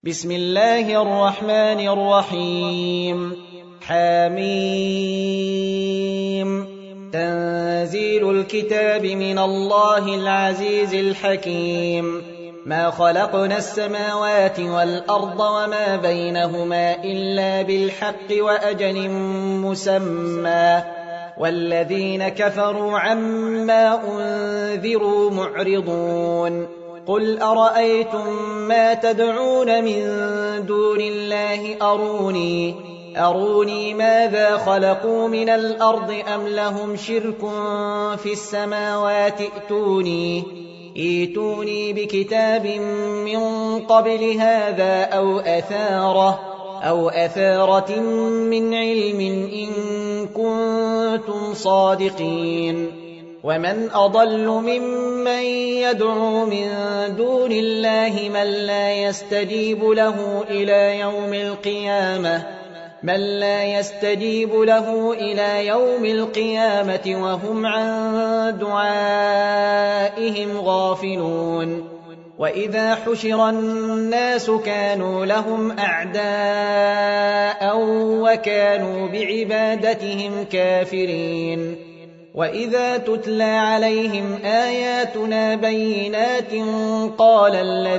بسم الله الرحمن الرحيم. حميم. تنزيل الكتاب من الله العزيز الحكيم. ما خلقنا السماوات والأرض وما بينهما إلا بالحق وأجل مسمى، والذين كفروا عما أنذروا معرضون. قل أرأيتم ما تدعون من دون الله أروني ماذا خلقوا من الأرض أم لهم شرك في السماوات ائتوني بكتاب من قبل هذا أو أثارة من علم إن كنتم صادقين. ومن أضل ممن يدعو من دون الله من لا يستجيب له إلى يوم القيامة وهم عن دعائهم غافلون. وإذا حشر الناس كانوا لهم أعداء وكانوا بعبادتهم كافرين. وإذا تتلى عليهم آياتنا بينات قال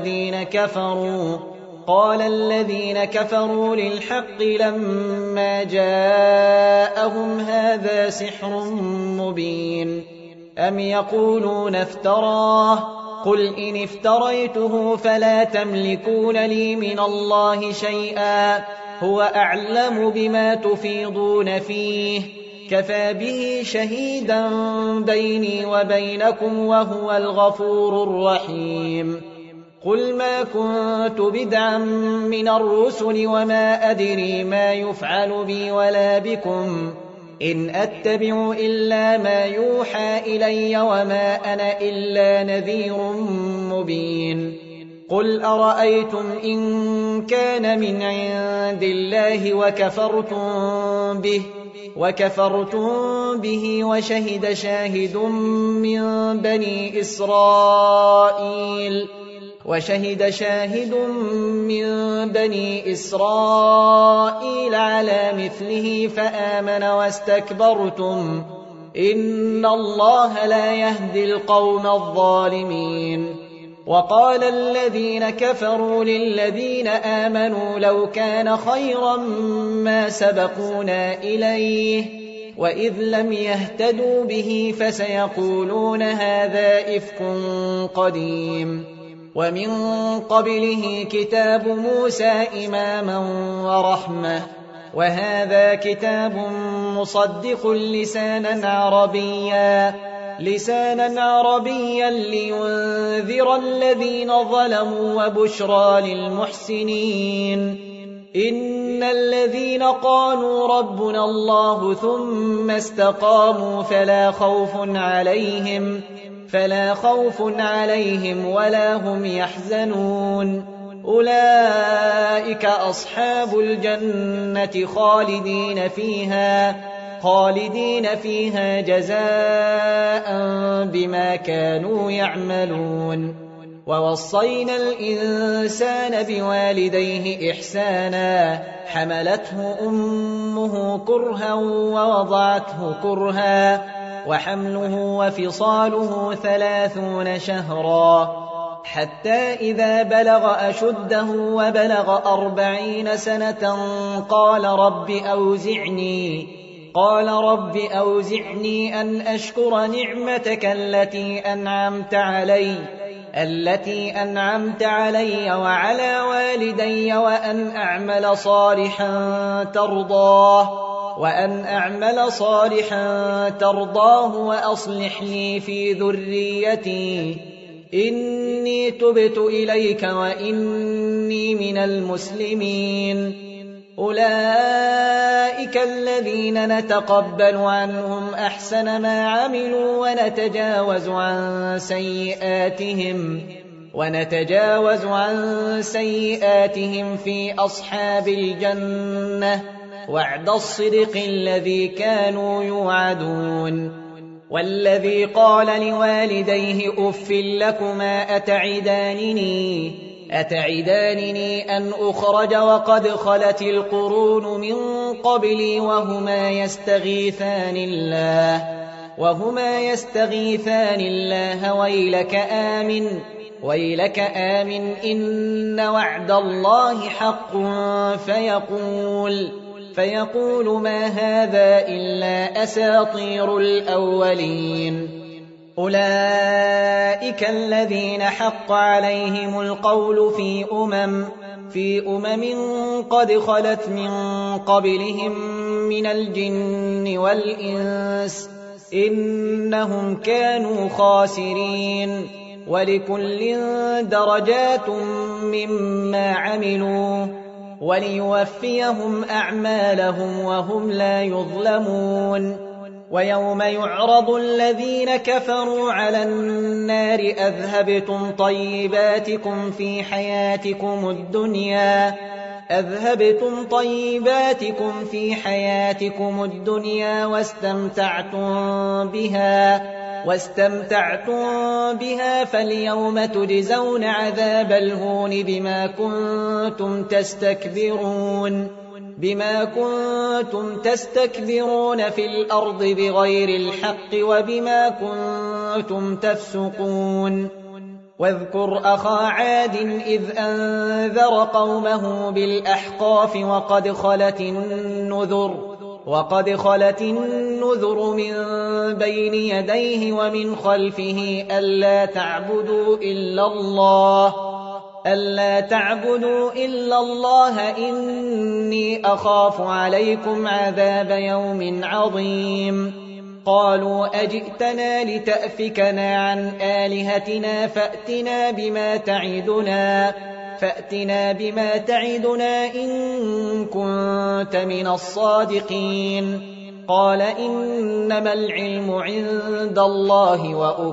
الذين كفروا للحق لما جاءهم هذا سحر مبين. أم يقولون افتراه؟ قل إن افتريته فلا تملكون لي من الله شيئا، هو أعلم بما تفيضون فيه، كفى به شهيدا بيني وبينكم وهو الغفور الرحيم. قل ما كنت بدعا من الرسل وما أدري ما يفعل بي ولا بكم، إن أتبع إلا ما يوحى إلي وما أنا إلا نذير مبين. قل أرأيتم إن كان من عند الله وكفرتم به وشهد شاهد من بني إسرائيل على مثله فآمن واستكبرتم، إن الله لا يهدي القوم الظالمين. وقال الذين كفروا للذين آمنوا لو كان خيرا ما سبقونا إليه، وإذ لم يهتدوا به فسيقولون هذا إفك قديم. ومن قبله كتاب موسى إماما ورحمة، وهذا كتاب مصدق لسانا عربيا لينذر الذين ظلموا وبشرى للمحسنين. إن الذين قالوا ربنا الله ثم استقاموا فلا خوف عليهم ولا هم يحزنون. أولئك أصحاب الجنة خالدين فيها جزاء بما كانوا يعملون. ووصينا الإنسان بوالديه إحسانا، حملته أمه كرها ووضعته كرها، وحمله وفصاله 30 شهرا، حتى إذا بلغ أشده وبلغ 40 سنة قال رب أوزعني أن أشكر نعمتك التي أنعمت علي وعلى والدي وأن أعمل صالحا ترضاه وأصلح لي في ذريتي، إني تبت إليك وإني من المسلمين. أولئك الذين نتقبل عنهم أحسن ما عملوا ونتجاوز عن سيئاتهم في أصحاب الجنة، وعد الصدق الذي كانوا يوعدون. والذي قال لوالديه أف لكما أتعدانني أن أخرج وقد خلت القرون من قبلي وهما يستغيثان الله ويلك آمن إن وعد الله حق فيقول ما هذا إلا أساطير الأولين. أولئك الذين حق عليهم القول في أمم قد خلت من قبلهم من الجن والإنس إنهم كانوا خاسرين. ولكل درجات مما عملوا وليوفيهم أعمالهم وهم لا يظلمون. ويوم يعرض الذين كفروا على النار أذهبتم طيباتكم في حياتكم الدنيا واستمتعتم بها فاليوم تجزون عذاب الهون بما كنتم تستكبرون في الأرض بغير الحق وبما كنتم تفسقون. واذكر أخا عاد إذ أنذر قومه بالأحقاف وقد خلت النذر من بين يديه ومن خلفه ألا تعبدوا إلا الله إني أخاف عليكم عذاب يوم عظيم. قالوا أجئتنا لتأفكنا عن آلهتنا فأتنا بما تعدنا إن كنت من الصادقين. قال إنما العلم عند الله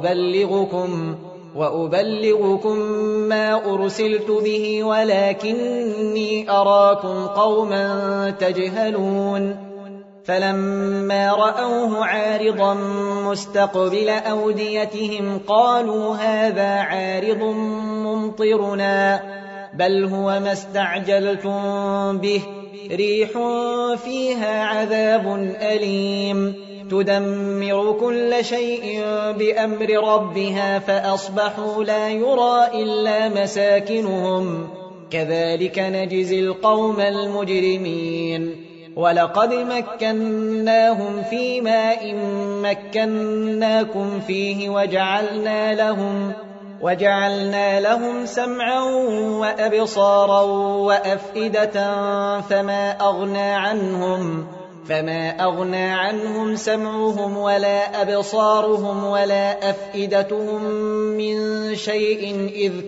وأبلغكم ما أرسلت به ولكني أراكم قوما تجهلون. فلما رأوه عارضا مستقبل أوديتهم قالوا هذا عارض ممطرنا بل هو ما استعجلتم به ريح فيها عذاب أليم تدمر كل شيء بأمر ربها فأصبحوا لا يرى إلا مساكنهم كذلك نجزي القوم المجرمين. ولقد مكناهم في ماء مكناكم فيه وجعلنا لهم سمعا وأبصارا وأفئدة فما أغنى عنهم سمعهم ولا أبصارهم ولا أفئدتهم من شيء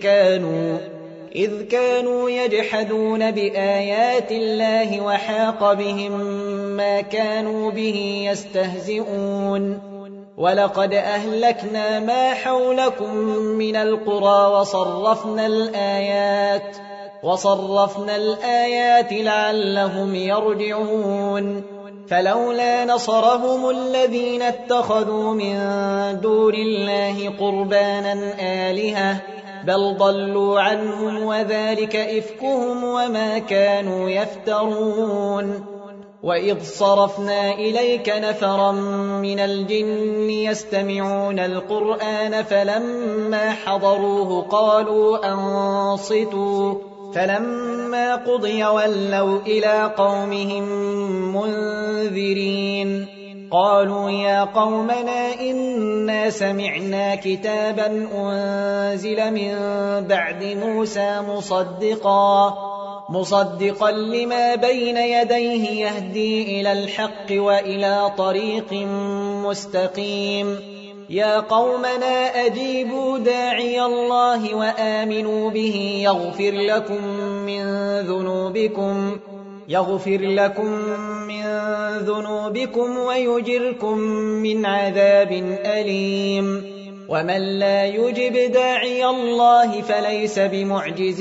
إذ كانوا يجحدون بآيات الله وحاق بهم ما كانوا به يستهزئون. ولقد أهلكنا ما حولكم من القرى وصرفنا الآيات لعلهم يرجعون. فلولا نصرهم الذين اتخذوا من دون الله قربانا آلهة بل ضلوا عنهم وذلك إفكهم وما كانوا يفترون. وإذ صرفنا إليك نفرا من الجن يستمعون القرآن فلما حضروه قالوا أنصتوا فلما قضي ولوا إلى قومهم منذرين. قالوا يا قومنا إنا سمعنا كتابا أنزل من بعد موسى مصدقا لما بين يديه يهدي إلى الحق وإلى طريق مستقيم. يا قومنا أجيبوا داعي الله وآمنوا به يغفر لكم من ذنوبكم ويجركم من عذاب أليم. ومن لا يجب داعي الله فليس بمعجز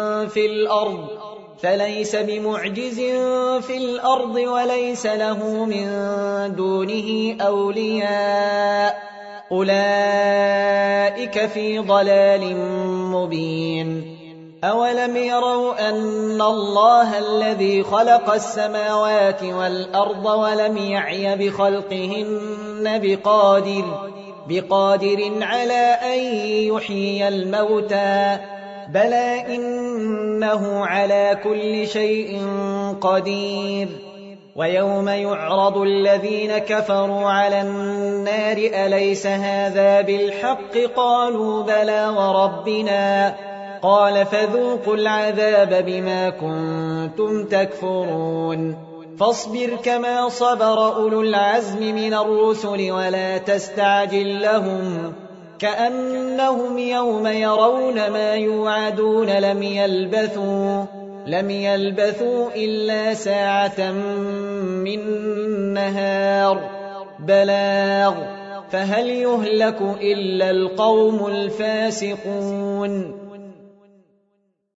في الأرض وليس له من دونه أولياء أولئك في ضلال مبين. أولم يروا أن الله الذي خلق السماوات والأرض ولم يعي بخلقهن بقادر على أن يحيي الموتى بلى إنه على كل شيء قدير ويوم يعرض الذين كفروا على النار أليس هذا بالحق قالوا بلى وربنا قال فذوقوا العذاب بما كنتم تكفرون فاصبر كما صبر أولو العزم من الرسل ولا تستعجل لهم كأنهم يوم يرون ما يوعدون لم يلبثوا إلا ساعة من نهار بلاغ فهل يهلك إلا القوم الفاسقون